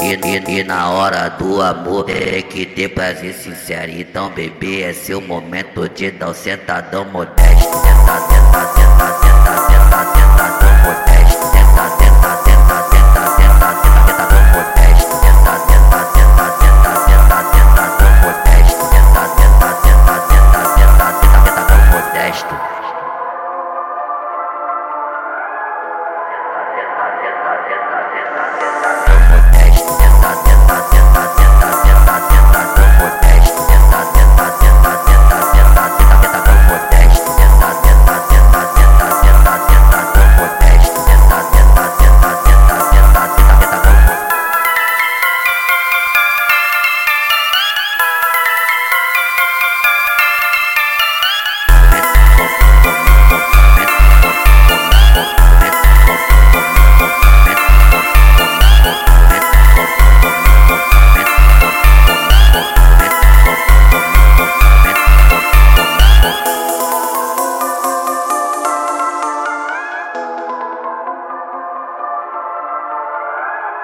E na hora do amor tem que ter prazer sincero. Então bebê, é seu momento de dar um sentadão modesto. Senta, senta, senta, senta.